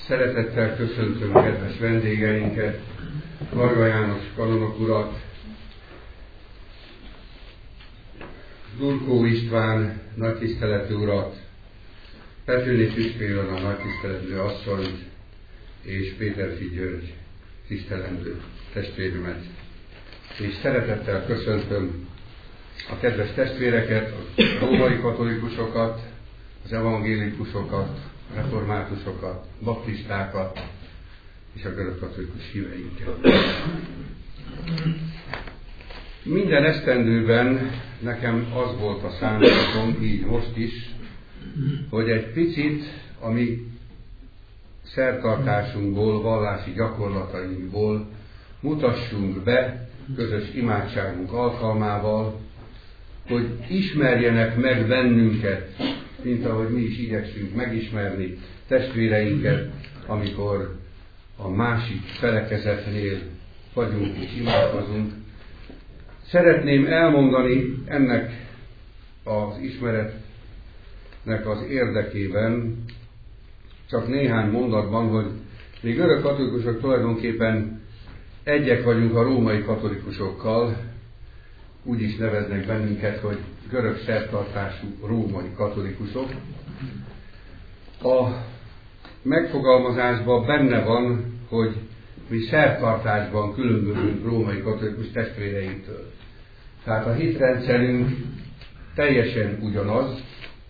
Szeretettel köszöntöm kedves vendégeinket, Varga János kanonok urat, Durkó István nagytiszteletű urat, Petőné Tüskő Ilona nagytiszteletű asszonyt és Péterfi György tisztelendő testvéremet. És szeretettel köszöntöm a kedves testvéreket, a római katolikusokat, az evangélikusokat, a reformátusokat, baptistákat és a görögkatolikus híveinket. Minden esztendőben nekem az volt a szándékom, így most is, hogy egy picit a mi szertartásunkból, vallási gyakorlatainkból mutassunk be közös imádságunk alkalmával, hogy ismerjenek meg bennünket, mint ahogy mi is igyekszünk megismerni testvéreinket, amikor a másik felekezetnél vagyunk és imádkozunk. Szeretném elmondani ennek az ismeretnek az érdekében csak néhány mondatban, hogy mi görög katolikusok tulajdonképpen egyek vagyunk a római katolikusokkal, úgy is neveznek bennünket, hogy görög szertartású római katolikusok. A megfogalmazásban benne van, hogy mi szertartásban különbözünk római katolikus testvéreinktől. Tehát a hitrendszerünk teljesen ugyanaz,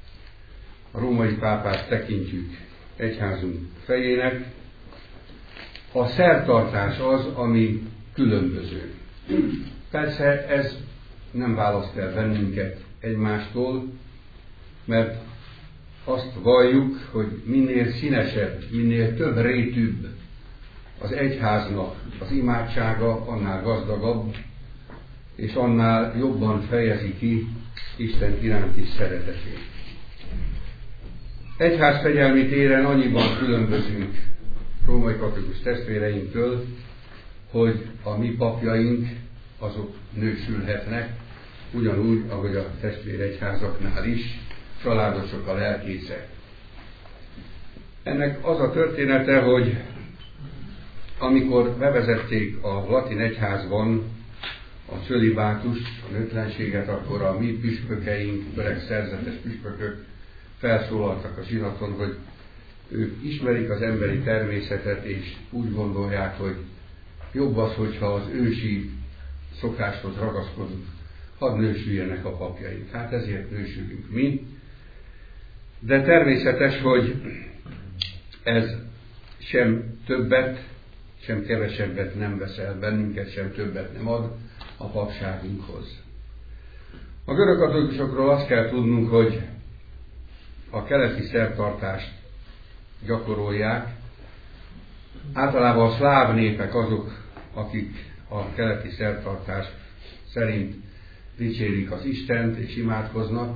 a római pápát tekintjük egyházunk fejének, a szertartás az, ami különböző. Persze ez nem választ el bennünket egymástól, mert azt valljuk, hogy minél színesebb, minél több rétűbb az egyháznak az imádsága, annál gazdagabb, és annál jobban fejezi ki Isten iránti szeretetét. Egyházfegyelmi téren annyiban különbözünk római katolikus testvéreinktől, hogy a mi papjaink azok nősülhetnek, ugyanúgy, ahogy a testvéregyházaknál is, családosok a lelkészek. Ennek az a története, hogy amikor bevezették a latin egyházban a cölibátust, a nőtlenséget, akkor a mi püspökeink, öreg szerzetes püspökök felszólaltak a zsinaton, hogy ők ismerik az emberi természetet, és úgy gondolják, hogy jobb az, hogyha az ősi szokáshoz ragaszkodunk, hadd nősüljenek a papjaink. Hát ezért nősülünk mi. De természetes, hogy ez sem többet, sem kevesebbet nem veszel bennünket, sem többet nem ad a papságunkhoz. A görög katolikusokról azt kell tudnunk, hogy a keleti szertartást gyakorolják. Általában a szláv népek azok, akik a keleti szertartás szerint dicsérik az Istent és imádkoznak.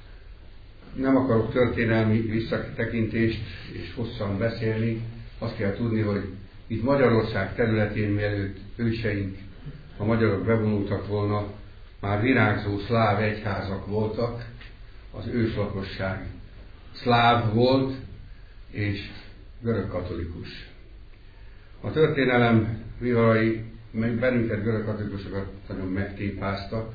Nem akarok történelmi visszatekintést és hosszan beszélni. Azt kell tudni, hogy itt Magyarország területén, mielőtt őseink, a magyarok bevonultak volna, már virágzó szláv egyházak voltak, az őslakosság szláv volt és görögkatolikus. A történelem viharai bennünket, görögkatolikusokat nagyon megtépáztak.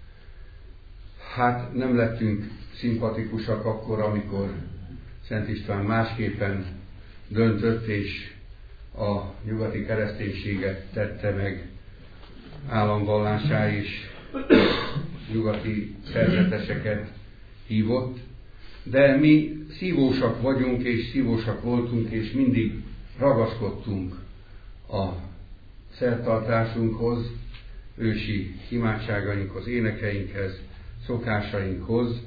Hát nem lettünk szimpatikusak akkor, amikor Szent István másképpen döntött, és a nyugati kereszténységet tette meg államvallássá, és nyugati szerzeteseket hívott. De mi szívósak vagyunk, és szívósak voltunk, és mindig ragaszkodtunk a szertartásunkhoz, ősi imádságainkhoz, énekeinkhez, szokásainkhoz.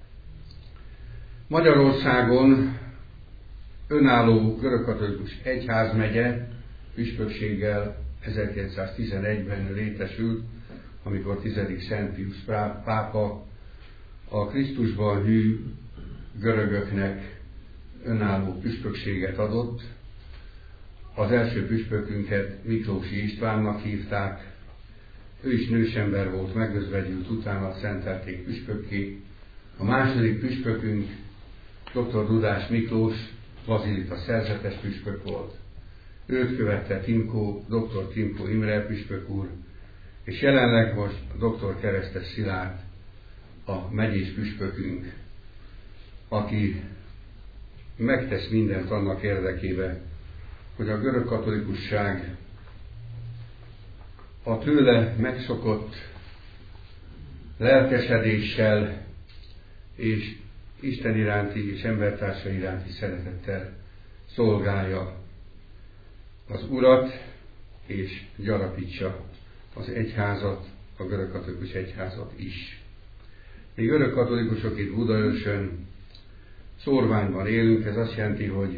Magyarországon önálló görögkatolikus egyházmegye püspökséggel 1911-ben létesült, amikor 10. Szent Piusz pápa a Krisztusban hű görögöknek önálló püspökséget adott. Az első püspökünket Miklósi Istvánnak hívták, ő is nősember volt, megözvegyült, utána szentelték püspökké. A második püspökünk, dr. Dudás Miklós, Bazilita szerzetes püspök volt. Őt követte dr. Timko Imre püspök úr, és jelenleg most dr. Keresztes Szilárd, a megyés püspökünk, aki megtesz mindent annak érdekébe, hogy a görög katolikusság a tőle megszokott lelkesedéssel és Isten iránti és embertársa iránti szeretettel szolgálja az Urat, és gyarapítsa az egyházat, a görög katolikus egyházat is. Mi görög katolikusok itt Budaörsön szórványban élünk, ez azt jelenti, hogy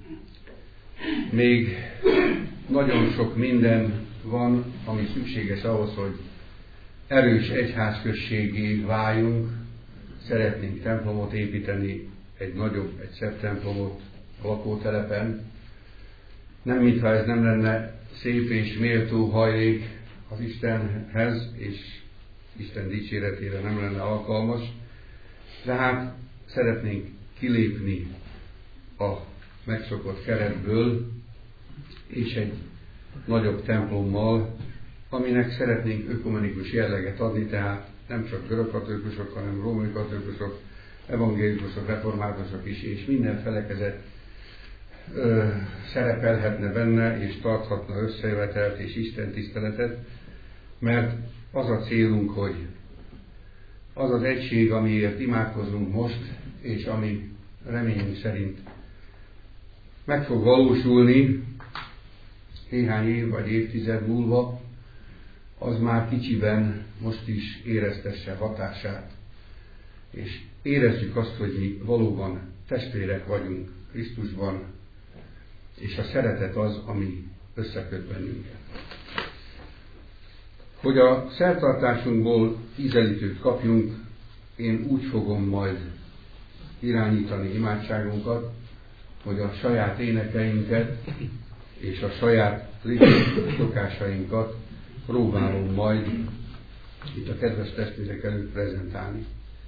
még nagyon sok minden van, ami szükséges ahhoz, hogy erős egyházközséggé váljunk. Szeretnénk templomot építeni, egy szebb templomot a lakótelepen. Nem mintha ez nem lenne szép és méltó hajlék az Istenhez, és Isten dicséretére nem lenne alkalmas. De hát szeretnénk kilépni a megszokott keretből, és egy nagyobb templommal, aminek szeretnénk ökumenikus jelleget adni, tehát nem csak görög katolikusok, hanem római katolikusok, evangélikusok, reformátusok is, és minden felekezet szerepelhetne benne, és tarthatna összejövetelt és Isten tiszteletet, mert az a célunk, hogy az az egység, amiért imádkozunk most, és ami reményünk szerint meg fog valósulni néhány év vagy évtized múlva, az már kicsiben most is éreztesse hatását. És érezzük azt, hogy mi valóban testvérek vagyunk Krisztusban, és a szeretet az, ami összeköt bennünket. Hogy a szertartásunkból ízelítőt kapjunk, én úgy fogom majd irányítani imádságunkat, hogy a saját énekeinket és a saját szokásainkat próbálom majd itt a kedves testvérek előtt prezentálni.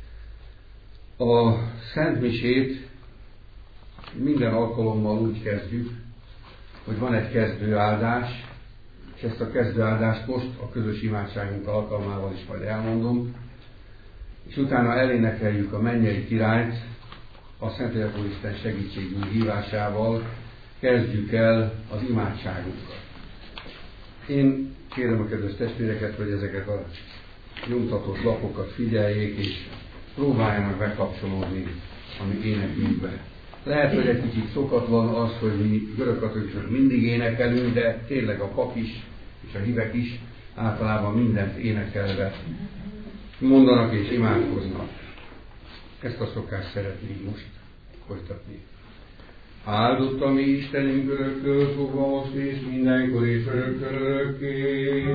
A Szent Misét minden alkalommal úgy kezdjük, hogy van egy kezdőáldás, és ezt a kezdőáldást most a közös imádságunk alkalmával is majd elmondom, és utána elénekeljük a mennyei királyt, a Szentlélek Isten segítségünk hívásával kezdjük el az imádságunkat. Én kérem a kedves testvéreket, hogy ezeket a nyomtatott lapokat figyeljék, és próbáljanak bekapcsolódni a mi énekünkbe. Lehet, hogy egy kicsit szokatlan az, hogy mi görög katolikusok mindig énekelünk, de tényleg a pap is, és a hívek is általában mindent énekelve mondanak és imádkoznak. Ezt a szokást szeretnénk most folytatni. Áldott a mi Istenünk öröktől fogva most és mindenkor és örökké.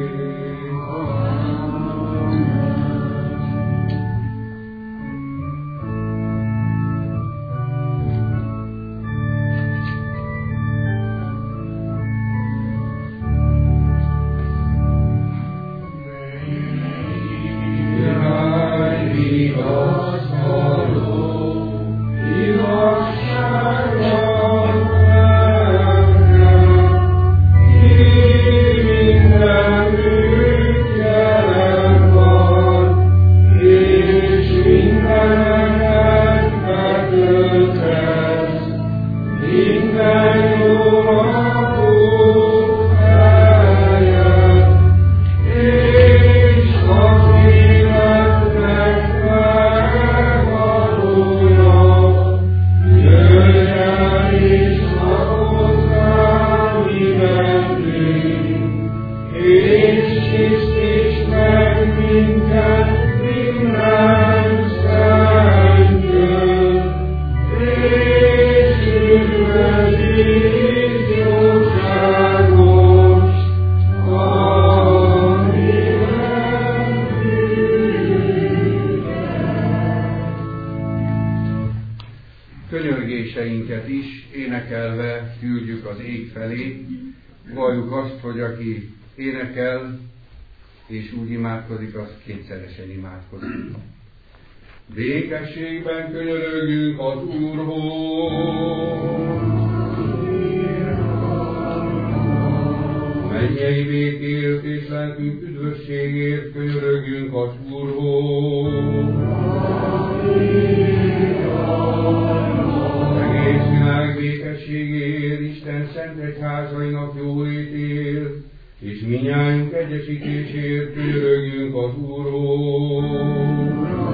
Könyörgéseinket is énekelve küldjük az ég felé. Valljuk azt, hogy aki énekel és úgy imádkozik, az kétszeresen imádkozik. Békességben könyörögjünk az Úrhoz. szellemi békért és lelkünk üdvösségért könyörögjünk az Úrhoz. Egész világ békességért, Isten szent egyházainak jólétért, és minnyájunk egyesítésért könyörögjünk az Úrhoz.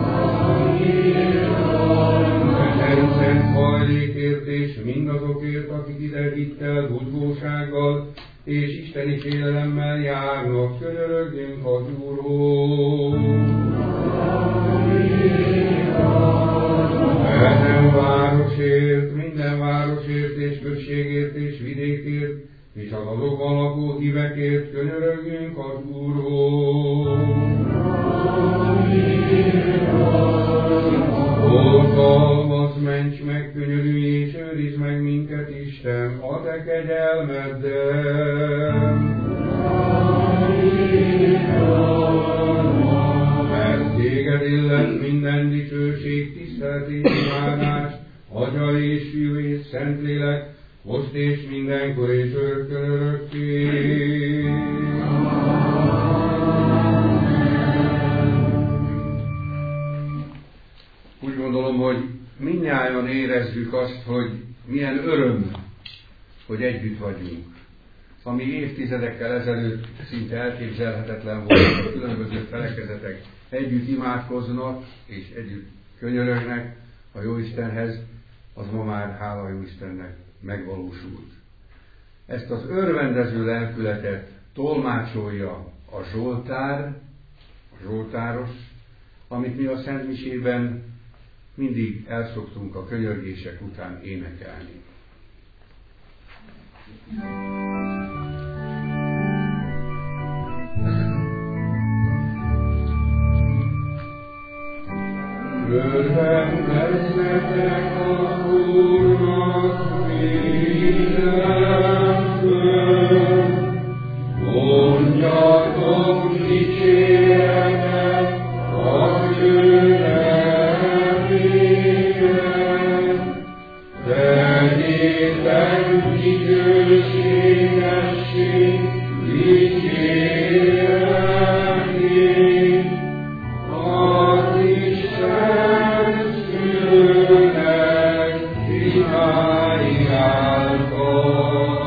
Szent hajlékért és mindazokért, akik ide hittel, buzgósággal és isteni félelemmel járnak, könyörögjünk az Úrhoz. Ezen városért, minden városért és községért és vidékért, és az azokban lakó hívekért könyörögjünk az Úrhoz. Oltalmaz, ments meg, könyörülj és őrizd meg minket, Isten, a te kegyelmeddel. Mert téged illet minden dicsőség, tisztelet és imádás, Atya és Fiú és Szentlélek, most és mindenkor és örökkön örökké. Úgy gondolom, hogy mindnyájan érezzük azt, hogy milyen öröm, hogy együtt vagyunk. Ami évtizedekkel ezelőtt szinte elképzelhetetlen volt, hogy különböző felekezetek együtt imádkoznak és együtt könyörögnek a Jóistenhez, az ma már, hála Jóistennek, megvalósult. Ezt az örvendező lelkületet tolmácsolja a Zsoltár, a Zsoltáros, amit mi a Szent Misében mindig elszoktunk a könyörgések után énekelni. Örvendezzetek az Úrnak mindenföl, mondjatok dicséretet az ő nevéhez, tegyétek dicsőségessé dicsérelmét, az Isten szülőnek imái által.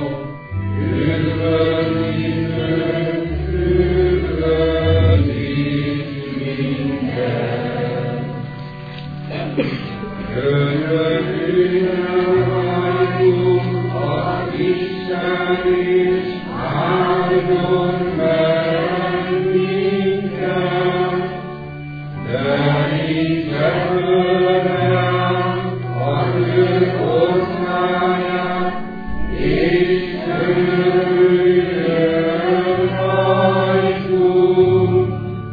Üdvözlítők, üdvözlít minket. Könyörüljön rajtunk az Isten, és áldjon meg minket. Derítse föl ránk az ő orcáját, és könyörüljön rajtunk.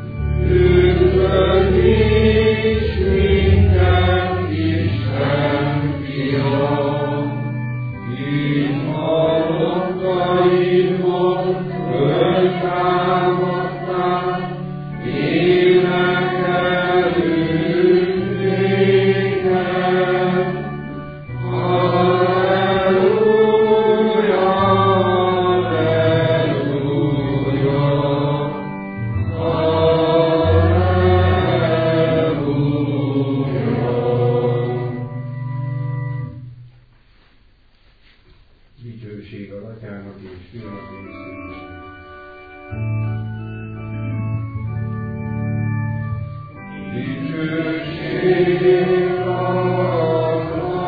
Üdvözlíts minket, Isten fia, így halottaidból föltámadtál, énekelünk néked. Halleluja, halleluja, halleluja. Dicsőség az Atyának és Fiúnak és Szentnek. Dicsőség az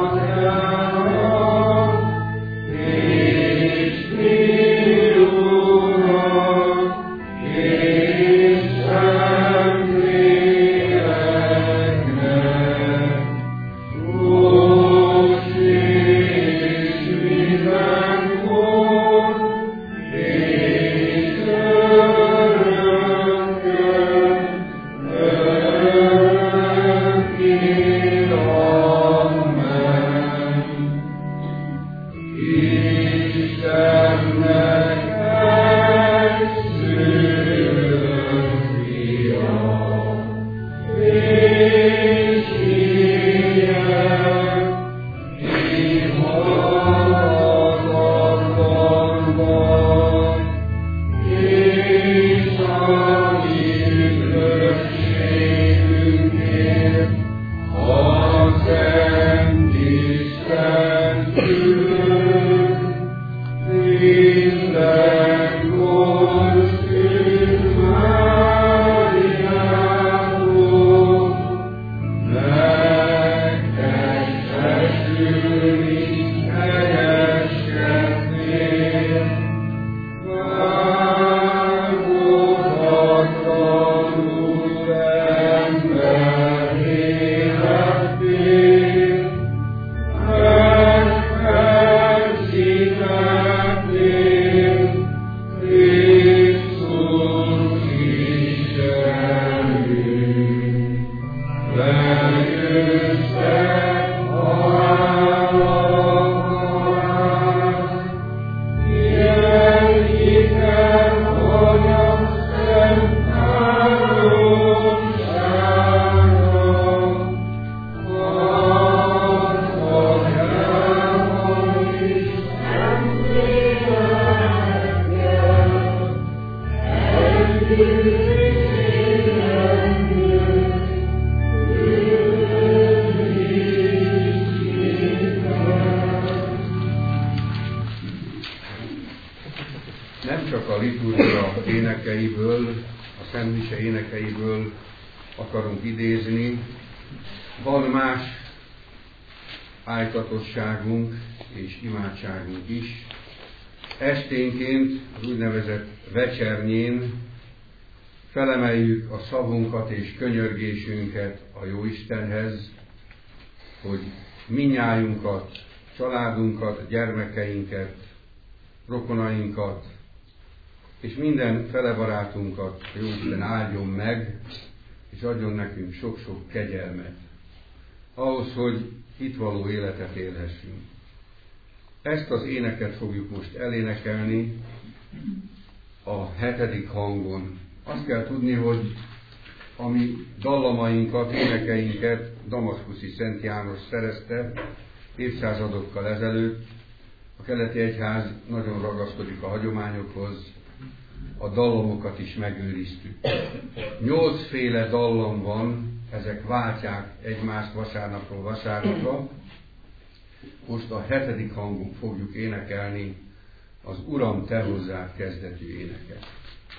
Atyának és Fiúnak és Szentléleknek, most és mindenkor és örökkön örökké. Amen. Istennek egyszülött Fia, és ilyen halhatatlanban, nem csak a liturgia énekeiből, a szentmise énekeiből akarunk idézni, van más ájtatosságunk és imádságunk is. Esténként, az úgynevezett vecsernyén felemeljük a szavunkat és könyörgésünket a Jóistenhez, hogy mindnyájunkat, családunkat, gyermekeinket, rokonainkat és minden felebarátunkat a Jóisten áldjon meg, és adjon nekünk sok-sok kegyelmet, ahhoz, hogy itt való életet élhessünk. Ezt az éneket fogjuk most elénekelni a 7. hangon. Azt kell tudni, hogy a mi dallamainkat, énekeinket damaszkuszi Szent János szerezte évszázadokkal ezelőtt. A keleti egyház nagyon ragaszkodik a hagyományokhoz, a dallamokat is megőriztük. 8 féle dallam van, ezek váltják egymást vasárnapról vasárnapra. Most a 7. hangon fogjuk énekelni az Uram, te hozzád kezdetű éneket.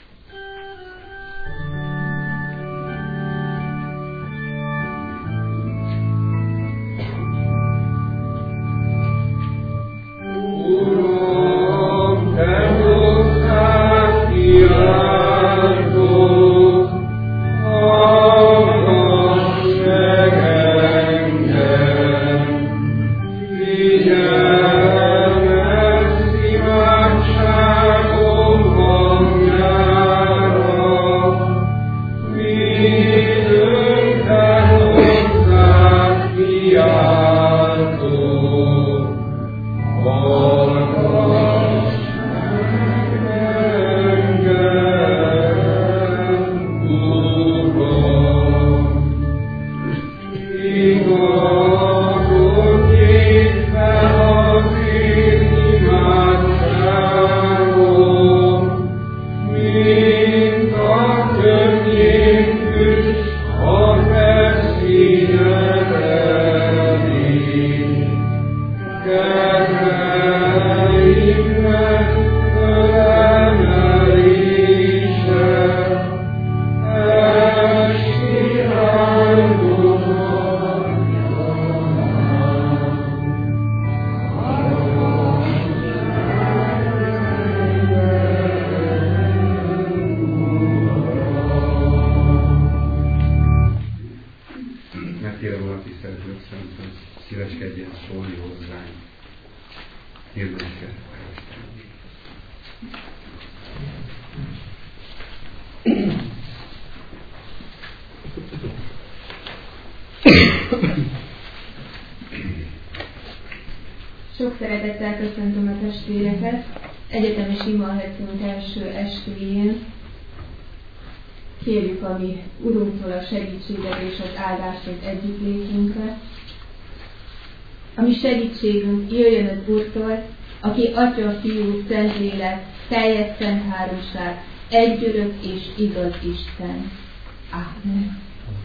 Sok szeretettel köszöntöm a testvéreket egyetemes imahetünk első estéjén. Kérjük a mi Urunktól a segítséget és az áldást az együttlétünkre. A mi segítségünk jöjjön az Úrtól, aki Atya, Fiú, Szentlélek, teljes szent háromság, egy örök és igaz Isten. Ámen.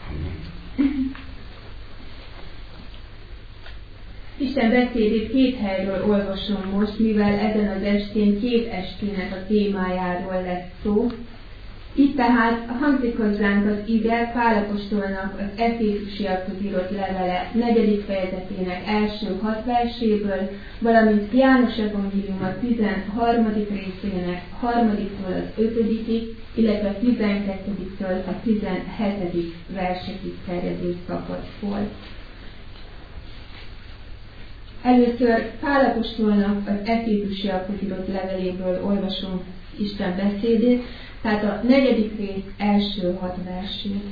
Isten beszédét 2 helyről olvasom most, mivel ezen az estén 2 estének a témájáról lesz szó. Itt tehát hangzik hozzánk az ige Pál apostolnak az Efézusiakhoz írott levele 4. fejezetének első 6 verséből, valamint János evangéliuma 13. részének 3-től az 5., illetve 12-től a 17. versekig terjedő szakaszból. Először Pál apostolnak az Efézusiakhoz írott leveléből olvasom Isten beszédét, tehát a 4. rész első 6 versét.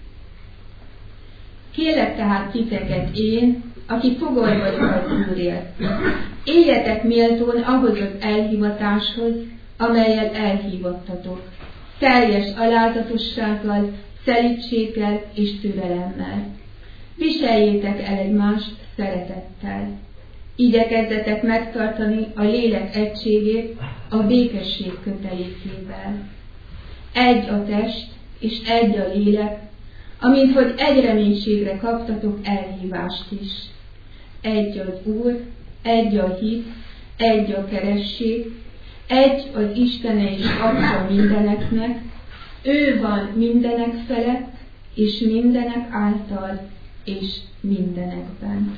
Kérlek tehát titeket én, aki fogoly vagyok az Úrért. Éljetek méltón ahhoz az elhivatáshoz, amellyel elhívattatok. Teljes alázatossággal, szelídséggel és türelemmel. Viseljétek el egymást szeretettel. Igyekezzetek megtartani a lélek egységét a békesség kötelékével. Egy a test és egy a lélek, amint hogy egy reménységre kaptatok elhívást is. Egy az Úr, egy a hit, egy a keresség, Egy az Istene és Atya mindeneknek, ő van mindenek felett, és mindenek által, és mindenekben.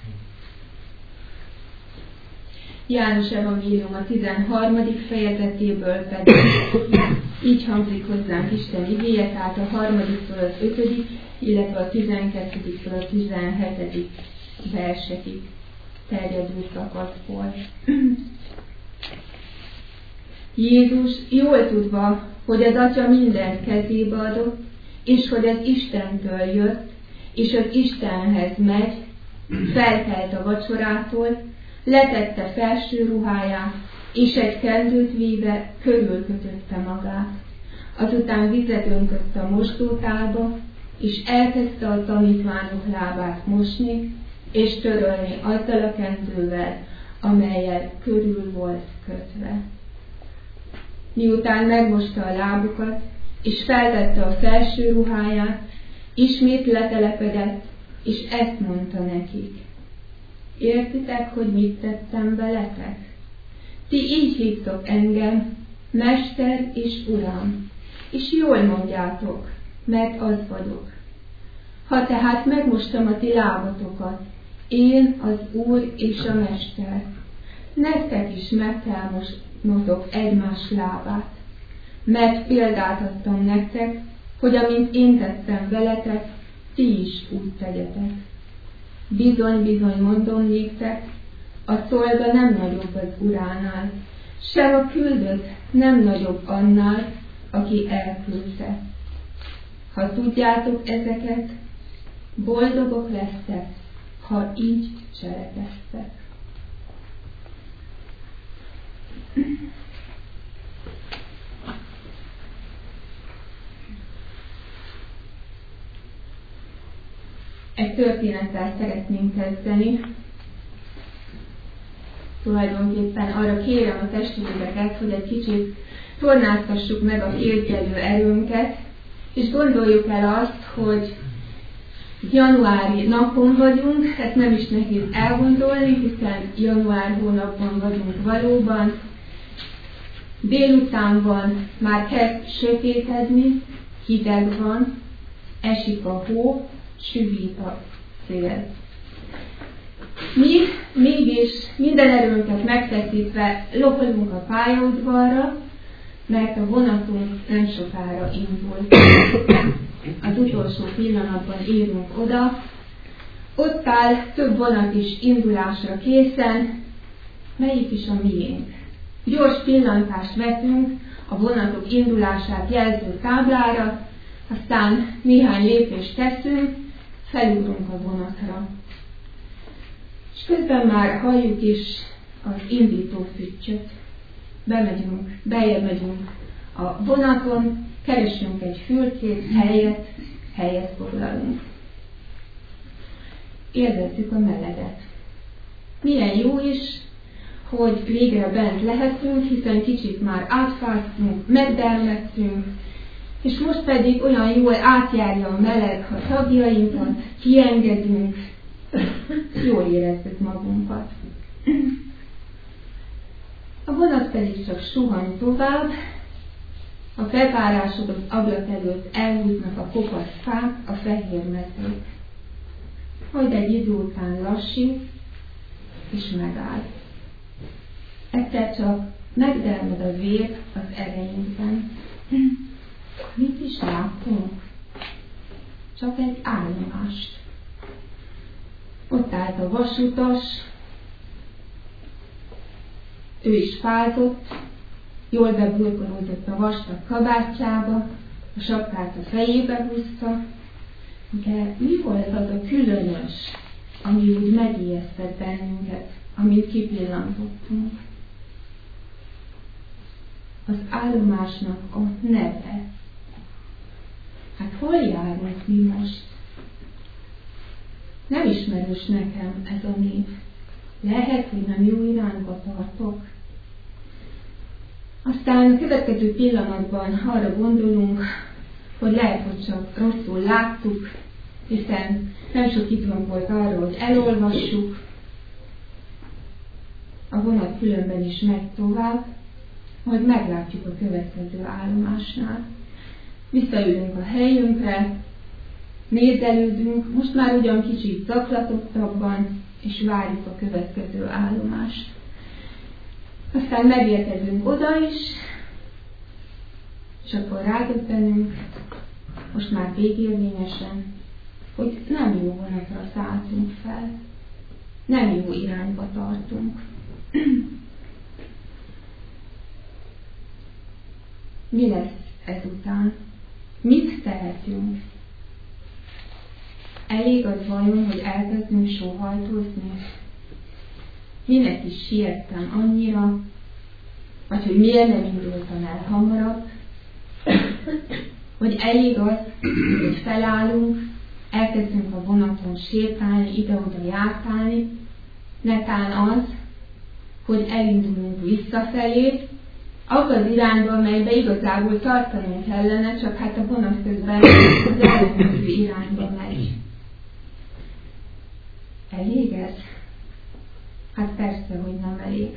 János evangélium a 13. fejezetéből pedig így hangzik hozzánk Isten igéje, tehát a 3-től az 5., illetve a 12-től a 17. versekig terjedő szakaszból. Jézus jól tudva, hogy az Atya mindent kezébe adott, és hogy az Istentől jött, és az Istenhez megy, felkelt a vacsorától, letette felső ruháját, és egy kendőt véve körülkötötte magát. Azután vizet öntött a mosdótálba, és elkezdte a tanítványok lábát mosni, és törölni azzal a kendővel, amellyel körül volt kötve. Miután megmosta a lábukat, és feltette a felső ruháját, ismét letelepedett, és ezt mondta nekik: értitek, hogy mit tettem veletek? Ti így hívtok engem, Mester és Uram, és jól mondjátok, mert az vagyok. Ha tehát megmostam a ti lábatokat, én az Úr és a Mester, nektek is meg kell mosnotok egymás lábát, mert példát adtam nektek, hogy amint én tettem veletek, ti is úgy tegyetek. Bizony, bizony mondom néktek, a szolga nem nagyobb az uránál, sem a küldött nem nagyobb annál, aki elküldte. Ha tudjátok ezeket, boldogok lesztek, ha így cselekedtek. Egy történettel szeretnénk kezdeni. Tulajdonképpen arra kérem a testvéreket, hogy egy kicsit tornáztassuk meg a képzelő erőnket, és gondoljuk el azt, hogy januári napon vagyunk, ezt nem is nehéz elgondolni, hiszen január hónapban vagyunk valóban. Délután már kezd sötétedni, hideg van, esik a hó, süvít a szél. Mi mégis minden erőnket megfeszítve lopolunk a pályaudvarra, mert a vonatunk nem sokára indul. Az utolsó pillanatban érünk oda, ott áll több vonat is indulásra készen, melyik is a miénk. Gyors pillantást vetünk a vonatok indulását jelző táblára, aztán néhány lépést teszünk, felugrunk a vonatra. És közben már halljuk is az indító füttyöt. Bejebb megyünk a vonaton, keresünk egy fülkét, helyet foglalunk. Élvezzük a meleget. Milyen jó is, hogy végre bent lehetünk, hiszen kicsit már átfáztunk, megdermedtünk, és most pedig olyan jól átjárja a meleg a tagjainkat, kiengedünk, jól érezzük magunkat. A vonat pedig csak suhan tovább, a felpárásodott ablak előtt elhúznak a kopasz fák, a fehér mezők. Majd egy idő után lassít, és megáll. Egyszer csak megdermed a vér az erejünkben. Mit is láttunk? Csak egy állomást. Ott állt a vasutas, ő is fázott, jól beburkolódott a vastag kabátjába, a sapkát a fejébe húzta, de mi volt az a különös, ami úgy megijesztett bennünket, amit kipillantottunk? Az állomásnak a neve. Hát hol járunk mi most? Nem ismerős nekem ez a név. Lehet, hogy nem jó irányba tartok. Aztán a következő pillanatban arra gondolunk, hogy lehet, hogy csak rosszul láttuk, hiszen nem sok időnk volt arra, hogy elolvassuk. A vonat különben is megy tovább, hogy meglátjuk a következő állomásnál. Visszaülünk a helyünkre, nézelődünk, most már ugyan kicsit zaklatottabban, és várjuk a következő állomást. Aztán megérkezünk oda is, és akkor rádöbbenünk, most már végérvényesen, hogy nem jó vonatra szálltunk fel, nem jó irányba tartunk. Mi lesz ezután? Mit tehetünk? Elég az vajon, hogy elkezdünk sóhajtózni? Minek is siettem annyira? Vagy hogy miért nem indultam el hamarabb? Hogy elég az, hogy felállunk, elkezdünk a vonaton sétálni, ide-oda járkálni, netán az, hogy elindulunk visszafelé, abba az irányba, amelybe igazából tartanunk kellene, csak hát a vonat közben az ellenkező irányba megy. Elég ez? Hát persze, hogy nem elég.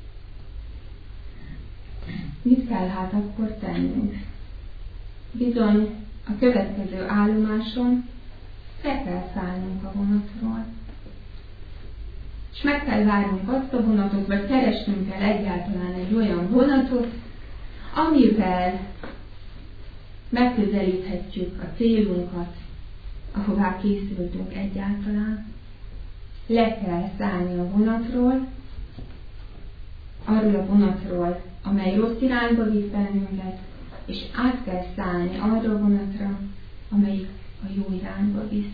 Mit kell hát akkor tennünk? Bizony, a következő állomáson fel kell szállnunk a vonatról. És meg kell várnunk azt a vonatot, vagy keresnünk el egyáltalán egy olyan vonatot, amivel megközelíthetjük a célunkat, ahová készültünk egyáltalán. Le kell szállni a vonatról, arról a vonatról, amely rossz irányba visz bennünket, és át kell szállni arra a vonatra, amelyik a jó irányba visz.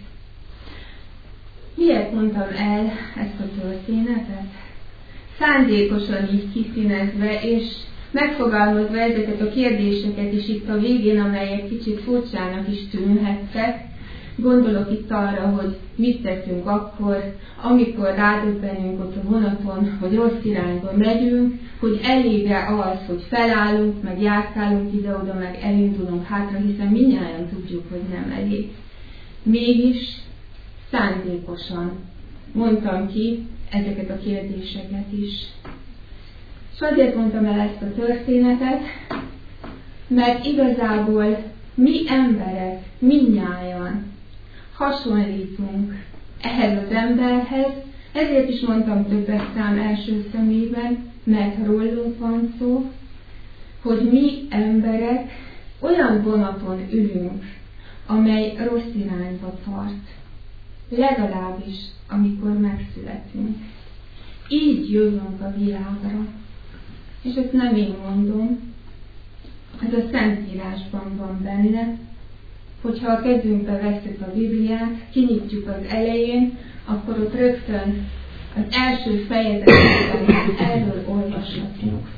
Miért mondtam el ezt a történetet? Szándékosan így kiszínezve, és megfogalmazva ezeket a kérdéseket is itt a végén, amelyek kicsit furcsának is tűnhettek. Gondolok itt arra, hogy mit teszünk akkor, amikor rádöbbenünk ott a vonaton, hogy rossz irányba megyünk, hogy elég-e az, hogy felállunk, meg járkálunk ide-oda, meg elindulunk hátra, hiszen mindnyájan tudjuk, hogy nem elég. Mégis szándékosan mondtam ki ezeket a kérdéseket is. És azért mondtam el ezt a történetet, mert igazából mi emberek, mindnyájan hasonlítunk ehhez az emberhez, ezért is mondtam többes szám első szemében, mert rólunk van szó, hogy mi emberek olyan vonaton ülünk, amely rossz irányba tart. Legalábbis, amikor megszületünk. Így jövünk a világra. És ezt nem én mondom, ez a Szentírásban van benne, hogyha a kezünkbe vesszük a Bibliát, kinyitjuk az elején, akkor ott rögtön az első fejezetben erről olvashatunk.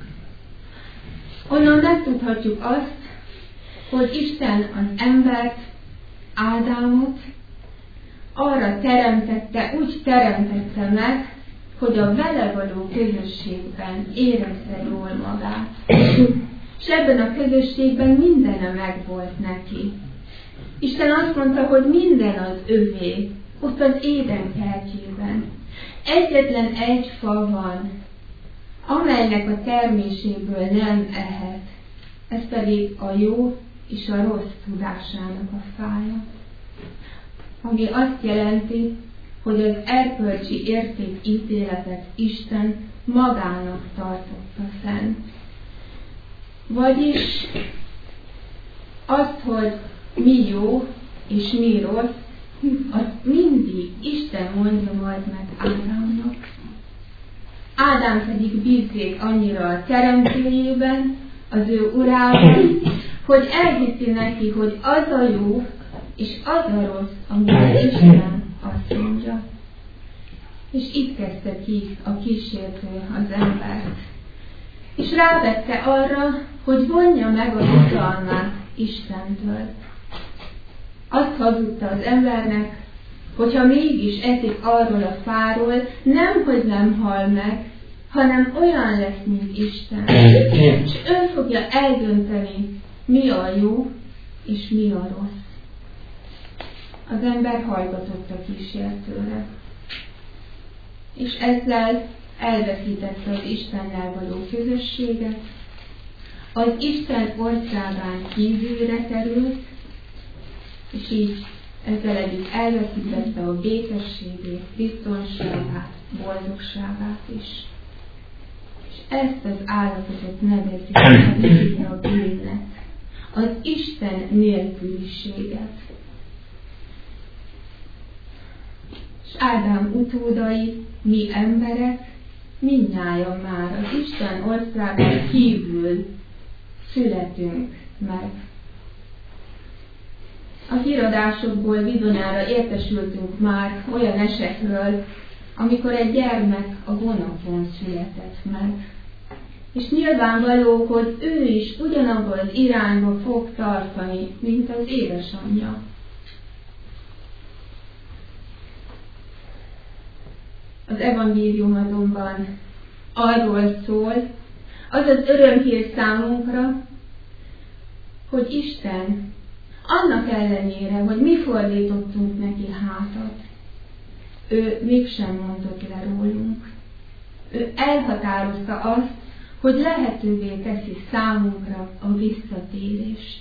Onnan megtudhatjuk azt, hogy Isten az embert, Ádámot arra teremtette, úgy teremtette meg, hogy a vele való közösségben érezze jól magát. És ebben a közösségben mindene megvolt neki. Isten azt mondta, hogy minden az övé, ott az Éden kertjében. Egyetlen egy fa van, amelynek a terméséből nem ehet. Ez pedig a jó és a rossz tudásának a fája. Ami azt jelenti, hogy az erkölcsi értékítéletet Isten magának tartotta fenn. Vagyis azt, hogy mi jó és mi rossz, azt mindig Isten mondja majd meg Ádámnak. Ádám pedig bízik annyira a teremtőjében, az ő urában, hogy elhiszi neki, hogy az a jó és az a rossz, amire Isten azt mondja. És itt kezdte ki a kísértő az embert. És rávette arra, hogy vonja meg a bizalmát Istentől. Azt hazudta az embernek, hogyha mégis eszik arról a fáról, nemhogy nem hal meg, hanem olyan lesz, mint Isten. És ő fogja eldönteni, mi a jó és mi a rossz. Az ember hallgatott a kísértőre. És ezzel elveszítette az Istennel való közösséget, az Isten országán kívülre került, és így ezzel együtt elveszítette a békességét, biztonságát, boldogságát is. És ezt az állapotot nevezzük a bűnnek, az Isten nélküliséget. És Ádám utódai, mi emberek, mindnyájan már az Isten országán kívül születünk meg. A híradásokból bizonyára értesültünk már olyan esetről, amikor egy gyermek a vonaton született meg. És nyilvánvaló, hogy ő is ugyanabban az irányba fog tartani, mint az édesanyja. Az evangélium azonban arról szól, az az örömhír számunkra, hogy Isten annak ellenére, hogy mi fordítottunk neki hátat, ő mégsem mondott le rólunk. Ő elhatározta azt, hogy lehetővé teszi számunkra a visszatérést.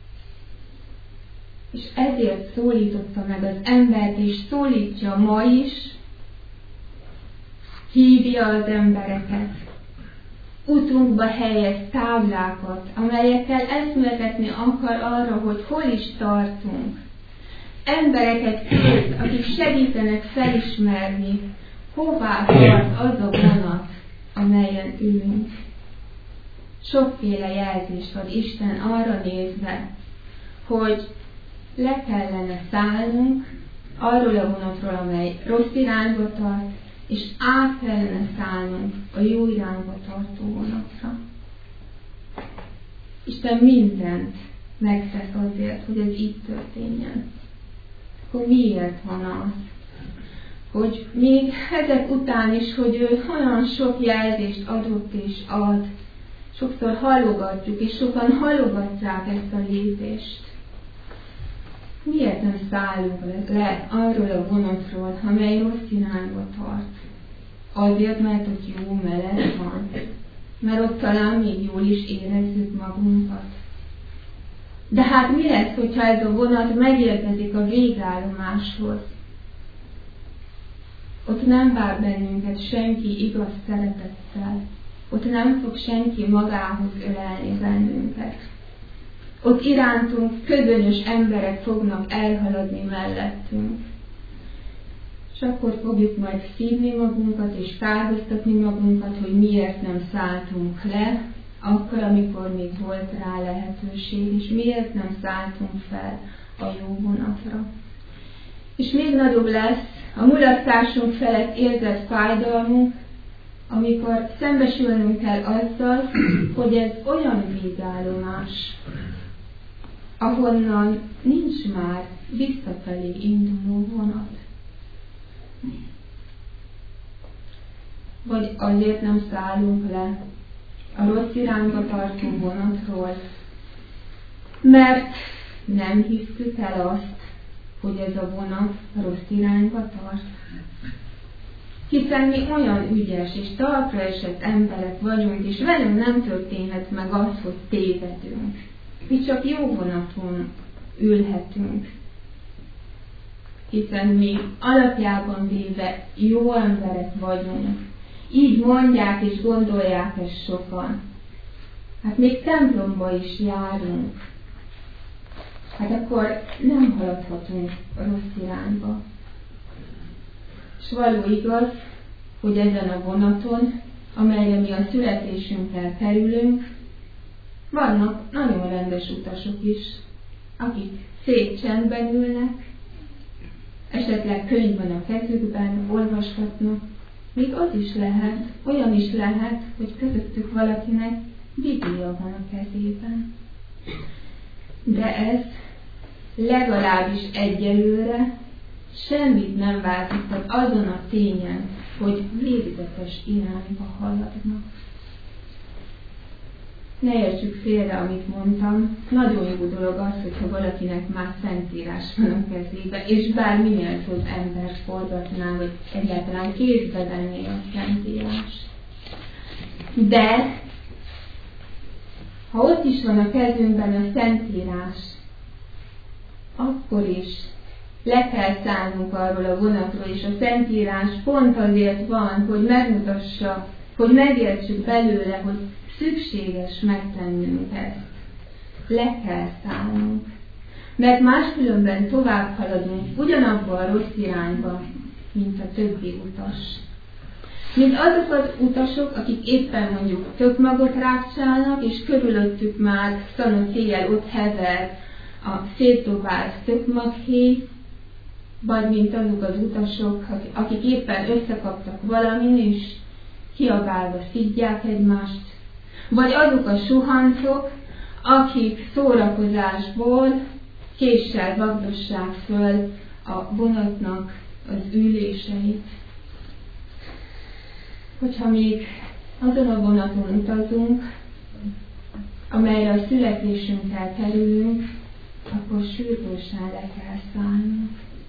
És ezért szólította meg az embert, és szólítja ma is, hívja az embereket, utunkba helyez táblákat, amelyekkel eszméltetni akar arra, hogy hol is tartunk. Embereket küld, akik segítenek felismerni, hová tart az a vonat, amelyen ülünk. Sokféle jelzést ad Isten arra nézve, hogy le kellene szállnunk arról a vonatról, amely rossz irányba tart, és át kellene szállnunk a jó irányba tartó vonatra. Isten mindent megtesz azért, hogy ez így történjen. Hogy miért van az? Hogy még ezek után is, hogy ő olyan sok jelzést adott és ad, sokszor hallogatjuk, és sokan hallogatják ezt a lépést. Miért nem szállunk le arról a vonatról, amely rossz irányba tart? Azért, mert ott jó meleg van. Mert ott talán még jól is érezzük magunkat. De hát mi lesz, hogyha ez a vonat megérkezik a végállomáshoz? Ott nem vár bennünket senki igaz szeretettel. Ott nem fog senki magához ölelni bennünket. Ott irántunk közönös emberek fognak elhaladni mellettünk. És akkor fogjuk majd szívni magunkat és kárhoztatni magunkat, hogy miért nem szálltunk le, akkor, amikor még volt rá lehetőség, és miért nem szálltunk fel a jó vonatra. És még nagyobb lesz a mulasztásunk felett érzett fájdalmunk, amikor szembesülnünk kell azzal, hogy ez olyan végállomás, ahonnan nincs már visszafelé induló vonat. Vagy azért nem szállunk le a rossz irányba tartó vonatról, mert nem hisztük el azt, hogy ez a vonat rossz irányba tart. Hiszen mi olyan ügyes és talpra esett emberek vagyunk, és velünk nem történhet meg az, hogy tévedünk. Mi csak jó vonaton ülhetünk. Hiszen mi alapjában véve jó emberek vagyunk. Így mondják és gondolják ezt sokan. Hát még templomba is járunk. Hát akkor nem haladhatunk rossz irányba. És való igaz, hogy ezen a vonaton, amelyre mi a születésünkkel kerülünk, vannak nagyon rendes utasok is, akik szép csendben ülnek, esetleg könyv van a kezükben, olvasgatnak, még az is lehet, olyan is lehet, hogy közöttük valakinek Biblia van a kezében. De ez legalábbis egyelőre semmit nem változtat azon a tényen, hogy végzetes irányba haladnak. ne értsük félre, amit mondtam. Nagyon jó dolog az, hogyha valakinek már szentírás van a kezébe, és bár minél több embert forgatná, vagy egyáltalán kézbe venné a szentírást. De ha ott is van a kezünkben a szentírás, akkor is le kell szállnunk arról a vonatról, és a szentírás pont azért van, hogy megmutassa, hogy megértsük belőle, hogy szükséges megtennünk ezt. Le kell szállnunk. Mert máskülönben tovább haladunk ugyanabba a rossz irányba, mint a többi utas. Mint azok az utasok, akik éppen mondjuk tök magot rákcsálnak, és körülöttük már szanocéjjel ott hever a szétdobált tökmaghéj, vagy mint azok az utasok, akik éppen összekaptak valamin, és kiabálva szidják egymást, vagy azok a suhancok, akik szórakozásból késsel vagdossák föl a vonatnak az üléseit. Hogyha még azon a vonaton utazunk, amelyre a születésünkkel kerülünk, akkor sürgősen le kell szállnunk.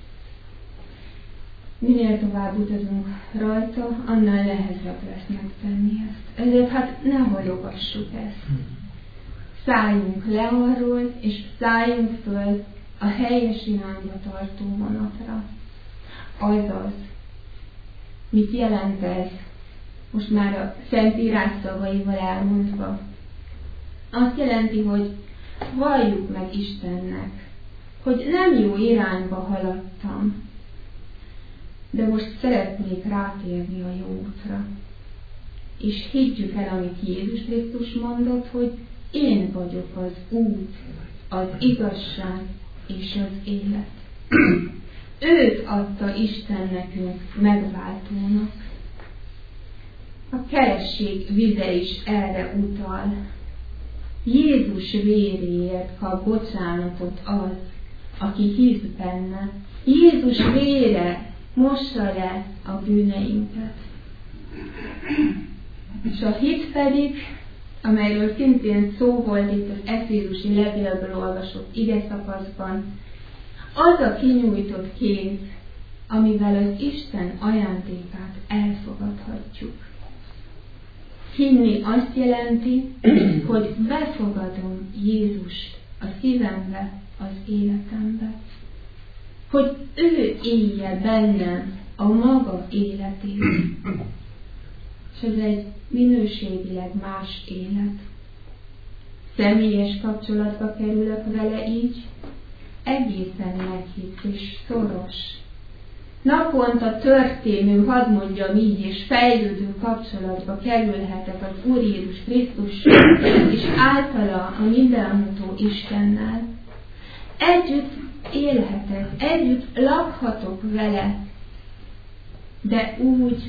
Minél tovább utazunk rajta, annál nehezebb lesz megtenni ezt. Ezért hát ne halogassuk ezt. Szálljunk le arról, és szálljunk föl a helyes irányba tartó vonatra. Azaz, mit jelent ez? Most már a Szentírás szavaival elmondva. Azt jelenti, hogy valljuk meg Istennek, hogy nem jó irányba haladtam, de most szeretnék rátérni a jó útra. És higgyük el, amit Jézus Krisztus mondott, hogy én vagyok az út, az igazság és az élet. Őt adta Isten nekünk megváltónak. A keresztség vize is erre utal. Jézus véréért kap bocsánatot az, aki hisz benne. Jézus vére mossa le a bűneinket. És a hit pedig, amelyről szintén szó volt itt az Efézusi levélből olvasott igeszakaszban, az a kinyújtott kéz, amivel az Isten ajándékát elfogadhatjuk. Hinni azt jelenti, hogy befogadom Jézust a szívembe, az életembe. Hogy ő élje bennem a maga életét. És ez egy minőségileg más élet. Személyes kapcsolatba kerülök vele így, egészen meghitt és szoros. Naponta történő, hadd mondjam így, és fejlődő kapcsolatba kerülhetek az Úr Jézus Krisztussal, és általa a mindenható Istennel. Együtt élhetek, együtt lakhatok vele, de úgy,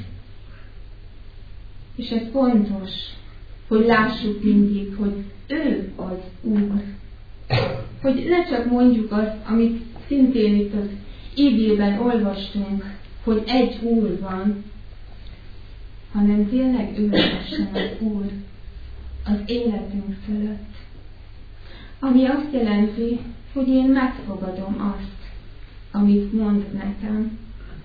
és ez fontos, hogy lássuk mindig, hogy ő az Úr. Hogy ne csak mondjuk azt, amit szintén itt az igében olvastunk, hogy egy Úr van, hanem tényleg ő lehessen az Úr az életünk fölött. Ami azt jelenti, hogy én megfogadom azt, amit mond nekem.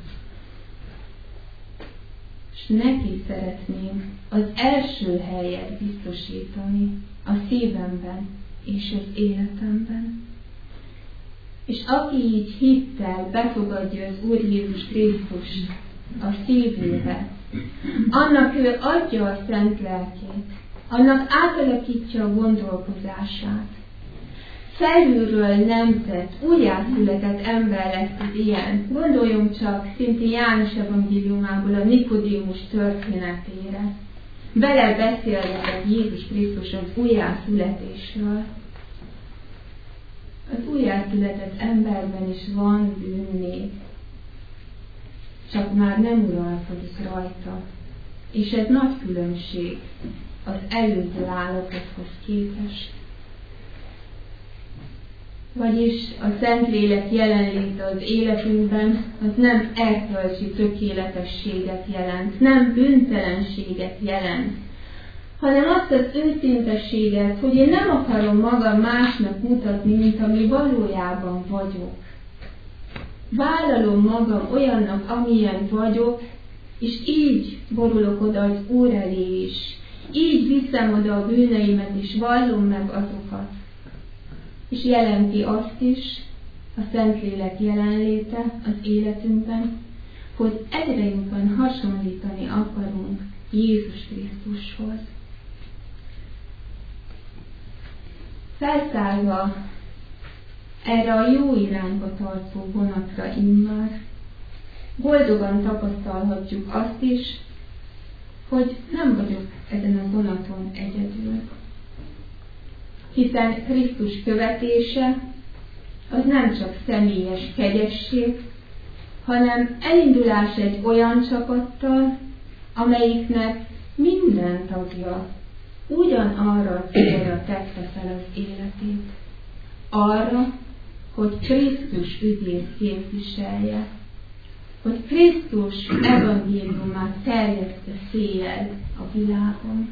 És neki szeretném az első helyet biztosítani a szívemben és az életemben. És aki így hittel befogadja az Úr Jézus Krisztust a szívébe, annak ő adja a Szent Lelkét, annak átalakítja a gondolkozását. Felülről nemzett, újjászületett ember lesz az ilyen. Gondoljunk csak szintén János evangéliumából a Nikodémus történetére. Vele beszélgetett Jézus Krisztus az újjászületésről. Az újjászületett emberben is van bűn még, csak már nem uralkodik rajta. És ez nagy különbség az előző állapothoz képest. Vagyis a Szentlélek jelenléte az életünkben az nem erkölcsi tökéletességet jelent, nem bűntelenséget jelent, hanem azt az őszintességet, hogy én nem akarom magam másnak mutatni, mint ami valójában vagyok. Vállalom magam olyannak, amilyen vagyok, és így borulok oda az Úr elé is. Így viszem oda a bűneimet, és vallom meg azokat. És jelenti azt is, a Szentlélek jelenléte az életünkben, hogy egyre jobban hasonlítani akarunk Jézus Krisztushoz. Felszállva erre a jó irányba tartó vonatra immár, boldogan tapasztalhatjuk azt is, hogy nem vagyok ezen a vonaton egyedül. Hiszen Krisztus követése az nem csak személyes kegyesség, hanem elindulás egy olyan csapattal, amelyiknek minden tagja ugyanarra a célra tette fel az életét. Arra, hogy Krisztus ügyét képviselje, hogy Krisztus evangéliumát terjeszte szélen a világon.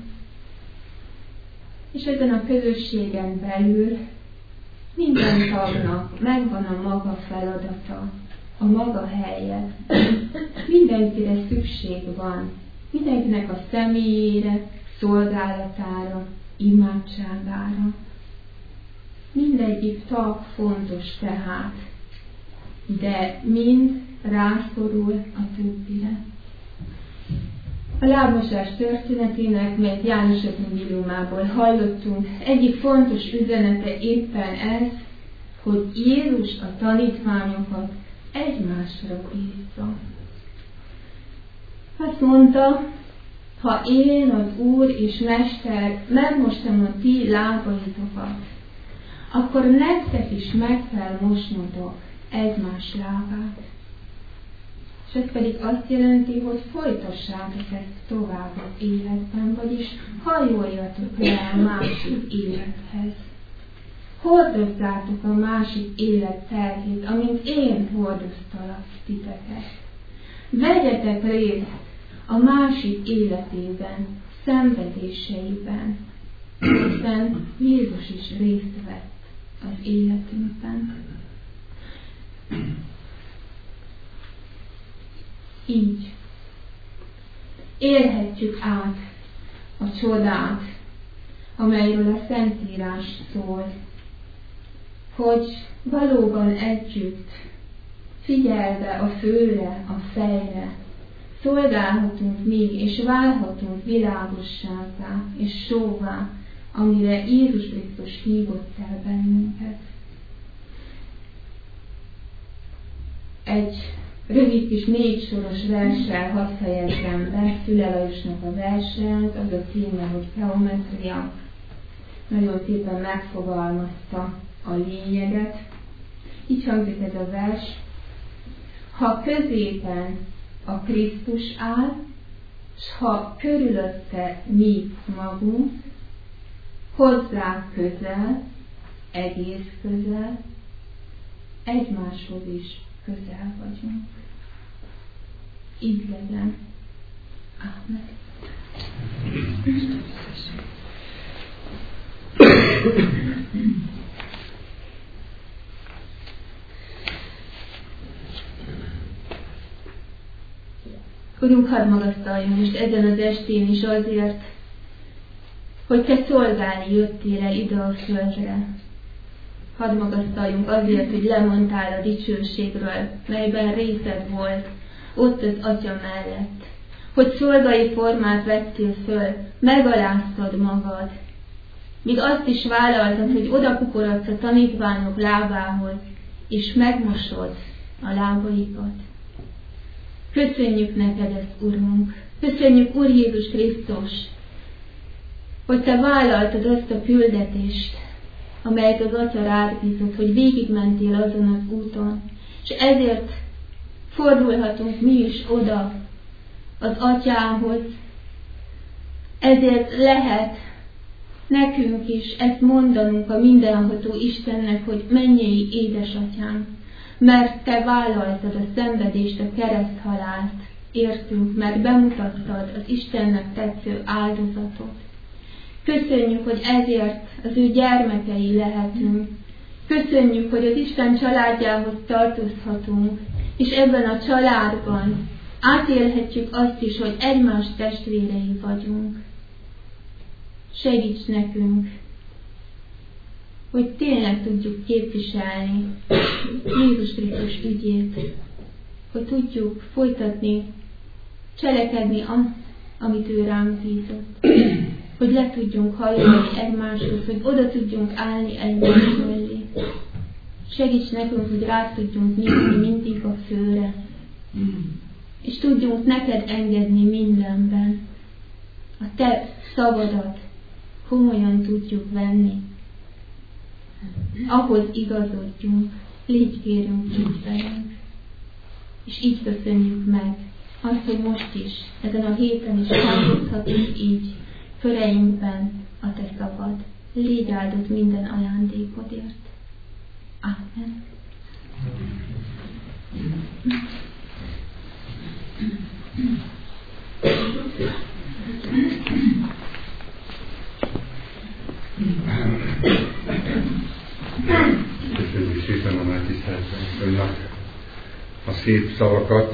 És ezen a közösségen belül minden tagnak megvan a maga feladata, a maga helye. Mindenkire szükség van, mindenkinek a személyére, szolgálatára, imádságára. Mindegyik tag fontos tehát, de mind rászorul a többire. A lábmosás történetének, melyet János evangéliumából hallottunk, egyik fontos üzenete éppen ez, hogy Jézus a tanítványokat egymásra bízza. Azt mondta, ha én, az Úr és Mester megmostam a ti lábaitokat, akkor nektek is meg kell mosnotok egymás lábát. És ez pedig azt jelenti, hogy folytassátok ezt tovább az életben, vagyis hajoljatok le a másik élethez. Hordozzátok a másik élet terhét, amint én hordoztalak titeket. Vegyetek részt a másik életében, szenvedéseiben, hiszen Jézus is részt vett az életünkben. Így élhetjük át a csodát, amelyről a Szentírás szól, hogy valóban együtt, figyelve a főre, a fejre, szolgálhatunk még, és válhatunk világossággá és sóvá, amire Jézus Krisztus hívott el bennünket. Egy rövid kis 4 soros verssel hadd fejezzem be, Füle Lajosnak a verse, az a címe, hogy Geometria. Nagyon szépen megfogalmazta a lényeget. Így hangzik ez a vers: ha középen a Krisztus áll, s ha körülötte mi magunk, hozzá közel, egész közel, egymáshoz is közel vagyunk. Így legyen. Amen. Urunk, hadd magasztaljunk most ezen az estén is azért, hogy Te szolgálni jöttél el ide a földre. Hadd magasztaljunk azért, hogy lemondtál a dicsőségről, melyben részed volt, ott az Atya mellett. Hogy szolgai formát vettél föl, megaláztad magad. Míg azt is vállaltad, hogy odakuporodsz a tanítványok lábához, és megmosod a lábaikat. Köszönjük neked ezt, Urunk! Köszönjük, Úr Jézus Krisztus, hogy Te vállaltad azt a küldetést, amelyet az Atya rád bízott, hogy végigmentél azon az úton, és ezért fordulhatunk mi is oda az Atyához, ezért lehet nekünk is ezt mondanunk a mindenható Istennek, hogy mennyei édesatyám, mert Te vállaltad a szenvedést, a kereszthalált értünk, mert bemutattad az Istennek tetsző áldozatot, Köszönjük, hogy ezért az ő gyermekei lehetünk. Köszönjük, hogy az Isten családjához tartozhatunk, és ebben a családban átélhetjük azt is, hogy egymás testvérei vagyunk. Segíts nekünk, hogy tényleg tudjuk képviselni Jézus Krisztus ügyét, hogy tudjuk folytatni, cselekedni azt, amit ő ránk bízott, hogy le tudjunk hajolni egymáshoz, hogy oda tudjunk állni egymás mellé. Segíts nekünk, hogy rá tudjunk nézni mindig a főre, és tudjunk neked engedni mindenben. A te szavadat komolyan tudjuk venni. Ahhoz igazodjunk, légy kérünk így velünk. És így köszönjük meg azt, hogy most is, ezen a héten is hallgathatunk így köreinkben a te szavad. Légy áldott minden ajándékodért. Amen. Köszönjük szépen a már tisztelt önnek a szép szavakat,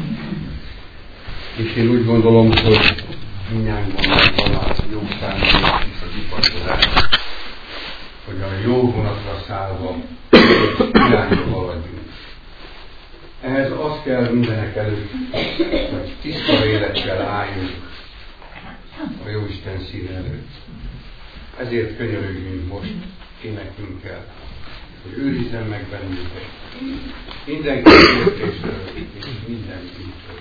és én úgy gondolom, hogy mindnyájunkban megvan a jó szándék és az iparodás, hogy a jó vonatra szállva irányba haladjunk. Ehhez az kell mindenek előtt, hogy tiszta lélekkel álljunk a Jóisten színe előtt. Ezért könyörögjünk most énekünkkel, hogy őrizzen meg bennünket minden kísértésről és minden bűntől.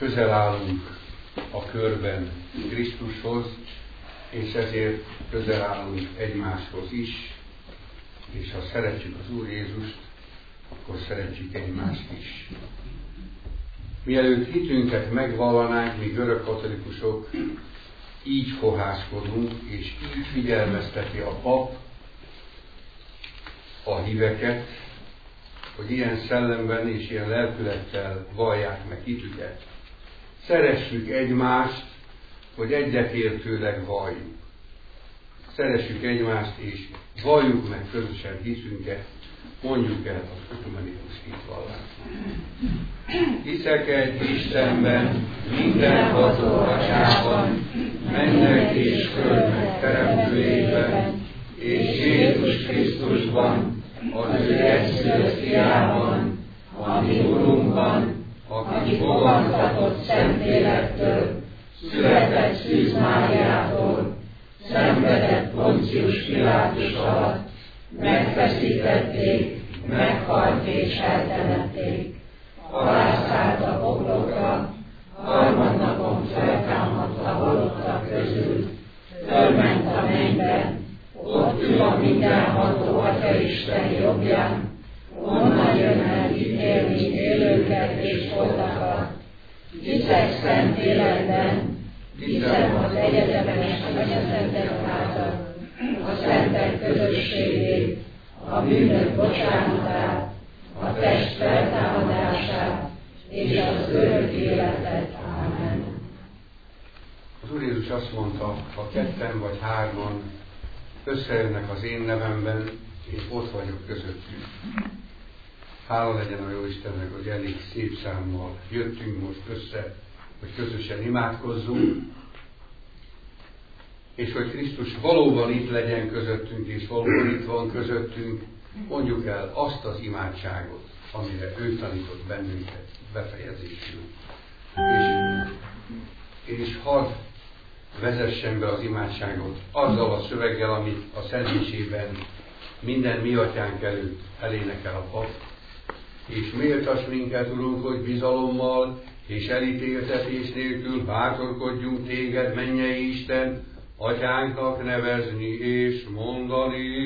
közel állunk a körben Krisztushoz, és ezért közel állunk egymáshoz is, és ha szeretjük az Úr Jézust, akkor szeretjük egymást is. Mielőtt hitünket megvallanánk, mi görögkatolikusok, így fohászkodunk, és így figyelmezteti a pap a híveket, hogy ilyen szellemben és ilyen lelkülettel vallják meg hitüket. Szeressük egymást, hogy egyetértőleg valljuk. Szeressük egymást, és valljuk meg közösen hitünket, mondjuk el az ökumenikus hitvallást. Hiszek egy Istenben, mindenható Atyában, mennek és földnek teremtőjében, és Jézus Krisztusban, az ő egyszülött fiában, a mi Urunkban, aki fogantatott Szentlélektől, született Szűz Máriától, szenvedett Poncius Pilátus alatt, megfeszítették, meghalt és eltemették, alászállt a poklokra, harmadnapon feltámadt a halottak közül, fölment a mennybe, ott ül a mindenható Atyaisten jobbján, onnan jön el ítélni élőket és holtakat. Hiszek szent életben, hiszem az egyetemes anyaszentekázat, a szentek közösségét, a bűnök bocsánatát, a test feltámadását és az örök életet. Amen. Az Úr Jézus azt mondta, ha ketten vagy hárman összejönnek az én nevemben, én ott vagyok közöttük. Hála legyen a Jóistennek, hogy elég szép számmal jöttünk most össze, hogy közösen imádkozzunk, és hogy Krisztus valóban itt legyen közöttünk, és valóban itt van közöttünk, mondjuk el azt az imádságot, amire ő tanított bennünket befejezésül. És hadd vezessen be az imádságot azzal a szöveggel, amit a Szent Misében minden mi atyánk előtt elénekel a pap, és méltass minket, Urunk, hogy bizalommal és elítéltetés nélkül bátorkodjunk téged, mennyei Isten, atyánknak nevezni és mondani.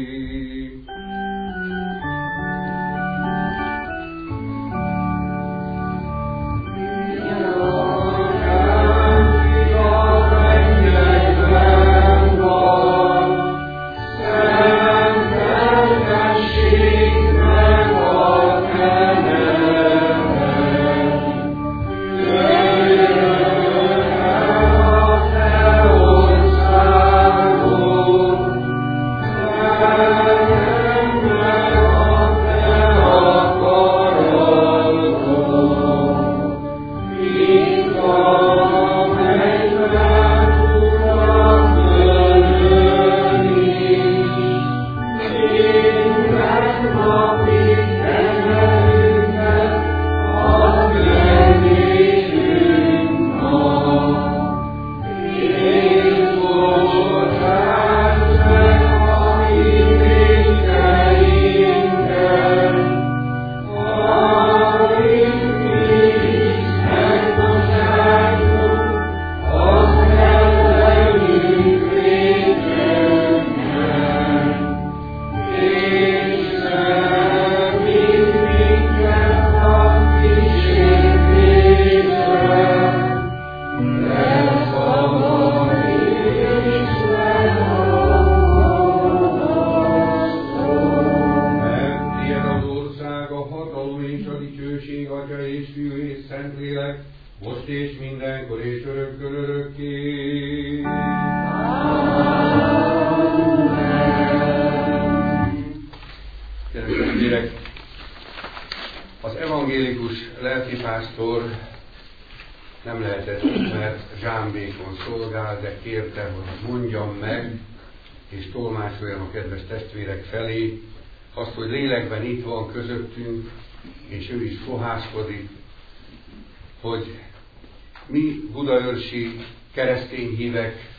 Az evangélikus lelkipásztor nem lehetett, mert zsámbékon szolgál, de kérte, hogy mondjam meg, és tolmácsoljam a kedves testvérek felé azt, hogy lélekben itt van közöttünk, és ő is fohászkodik, hogy mi budaörsi keresztény hívek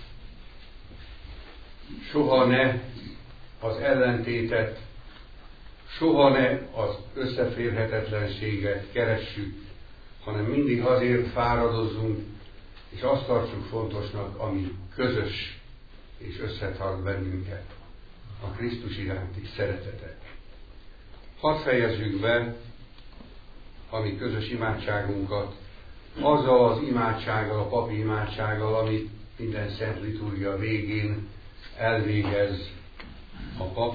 soha ne az ellentétet, soha ne az összeférhetetlenséget keressük, hanem mindig azért fáradozzunk, és azt tartsuk fontosnak, ami közös és összetart bennünket, a Krisztus iránti szeretetet. Hadd fejezzük be a mi közös imádságunkat azzal az imádsággal, a papi imádsággal, amit minden szent liturgia végén elvégez a pap,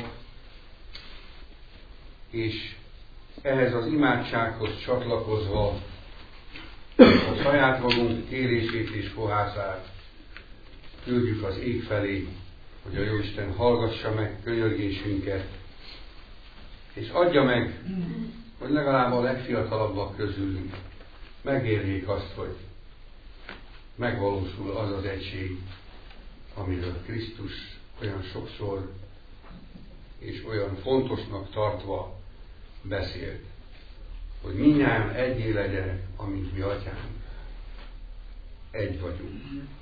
és ehhez az imádsághoz csatlakozva a saját magunk kérését és fohászát küldjük az ég felé, hogy a Jóisten hallgassa meg könyörgésünket, és adja meg, hogy legalább a legfiatalabbak közülünk megérjék azt, hogy megvalósul az az egység, amiről Krisztus olyan sokszor és olyan fontosnak tartva beszélt, hogy mindnyájan egyé legyenek, amint mi atyánk. Egy vagyunk.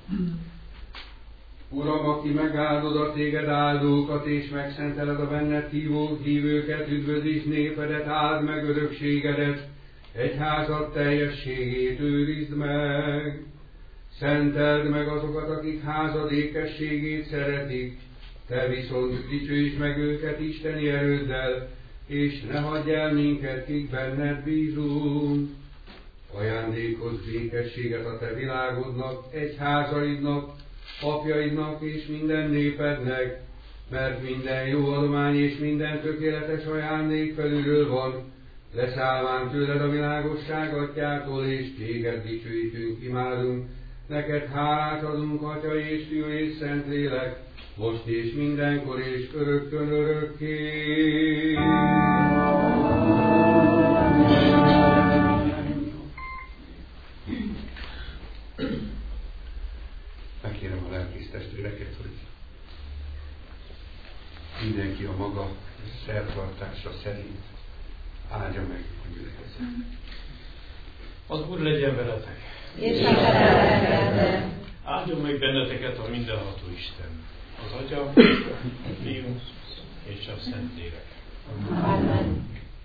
Uram, aki megáldod a téged áldókat, és megszenteled a benned hívőket, üdvözíts népedet, áld meg örökségedet, egyházad teljességét őrizd meg. Szenteld meg azokat, akik házad ékességét szeretik, te viszont dicsőítsd meg őket isteni erőddel, és ne hagyj el minket, kik benned bízunk. Ajándékozz békességet a te világodnak, egyházaidnak, papjaidnak és minden népednek, mert minden jó adomány és minden tökéletes ajándék felülről van, leszállván tőled a világosság atyától, és téged dicsőítünk, imádunk, neked hálát adunk, Atya és Fiú és Szentlélek, most és mindenkor és örökkön örökké. Megkérem a lelkész testvéreket, hogy mindenki a maga szertartása szerint áldja meg a gyülekezetet. Az Úr legyen veletek! És a szeretet. Áldjon meg benneteket a mindenható Isten, az Atya, a Fiú és a Szentlélek. Amen.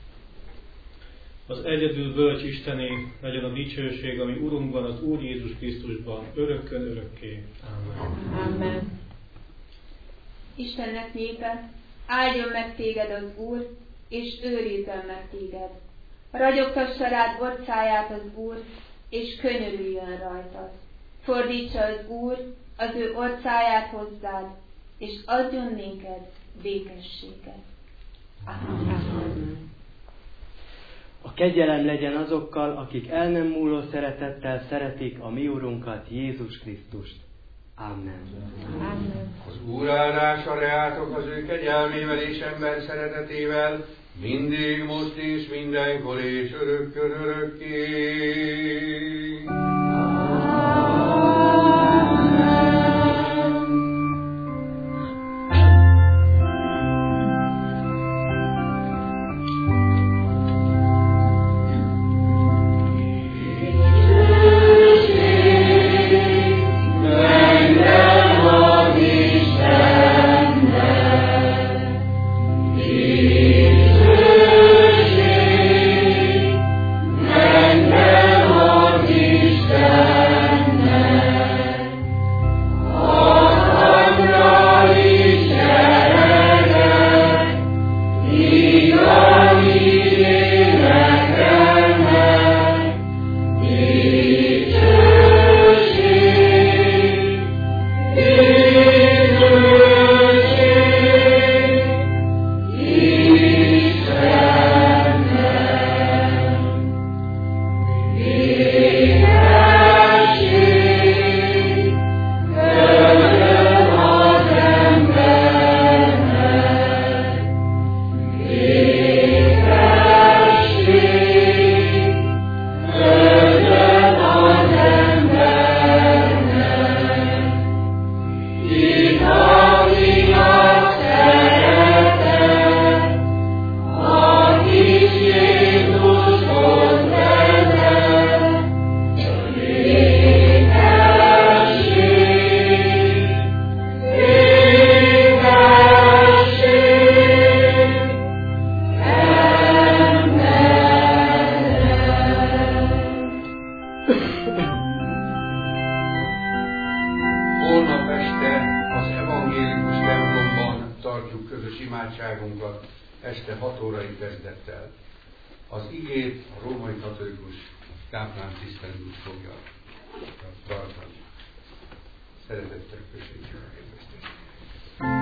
Az egyedül bölcs Istené legyen a dicsőség, ami Urunkban, az Úr Jézus Krisztusban, örökkön örökké. Amen. Amen. Istennek népe, áldjon meg téged az Úr, és őrizzen meg téged. Ragyogtassa rád orcáját az Úr, és könyörüljön rajtad. Fordítsa az Úr az ő orcáját hozzád, és adjon néked békességet. Amen. A kegyelem legyen azokkal, akik el nem múló szeretettel szeretik a mi Urunkat, Jézus Krisztust. Amen. Amen. Az Úr áldása reátok az ő kegyelmével és ember szeretetével, mindig, most és mindenkor és örökkön örökké. Amen. Holnap este az evangélikus templomban tartjuk közös imádságunkat este 6 órai kezdettel. Az igét a római katolikus káplán tisztelő fogja tartani. Szeretettel köszönjük a képesztést.